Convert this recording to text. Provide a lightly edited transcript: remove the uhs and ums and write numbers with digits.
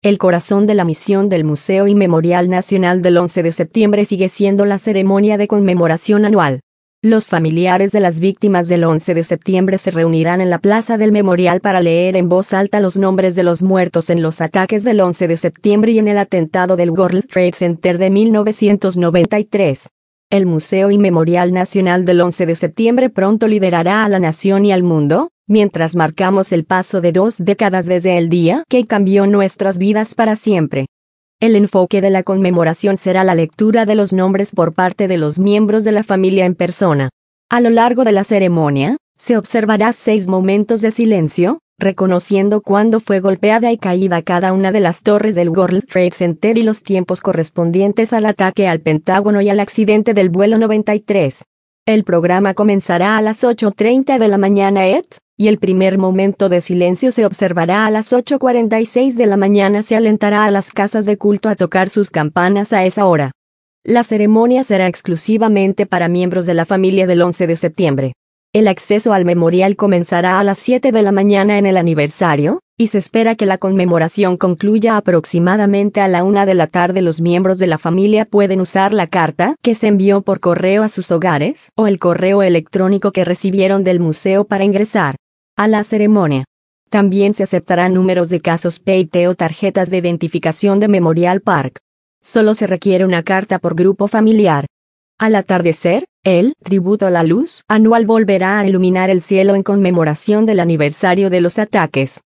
El corazón de la misión del Museo y Memorial Nacional del 11 de septiembre sigue siendo la ceremonia de conmemoración anual. Los familiares de las víctimas del 11 de septiembre se reunirán en la plaza del memorial para leer en voz alta los nombres de los muertos en los ataques del 11 de septiembre y en el atentado del World Trade Center de 1993. El Museo y Memorial Nacional del 11 de septiembre pronto liderará a la nación y al mundo, mientras marcamos el paso de 2 décadas desde el día que cambió nuestras vidas para siempre. El enfoque de la conmemoración será la lectura de los nombres por parte de los miembros de la familia en persona. A lo largo de la ceremonia, se observará 6 momentos de silencio, reconociendo cuándo fue golpeada y caída cada una de las torres del World Trade Center y los tiempos correspondientes al ataque al Pentágono y al accidente del vuelo 93. El programa comenzará a las 8:30 de la mañana y el primer momento de silencio se observará a las 8:46 de la mañana. Se alentará a las casas de culto a tocar sus campanas a esa hora. La ceremonia será exclusivamente para miembros de la familia del 11 de septiembre. El acceso al memorial comenzará a las 7 de la mañana en el aniversario, y se espera que la conmemoración concluya aproximadamente a la 1 de la tarde. Los miembros de la familia pueden usar la carta que se envió por correo a sus hogares o el correo electrónico que recibieron del museo para ingresar a la ceremonia. También se aceptarán números de casos PIT o tarjetas de identificación de Memorial Park. Solo se requiere una carta por grupo familiar. Al atardecer, el tributo a la luz anual volverá a iluminar el cielo en conmemoración del aniversario de los ataques.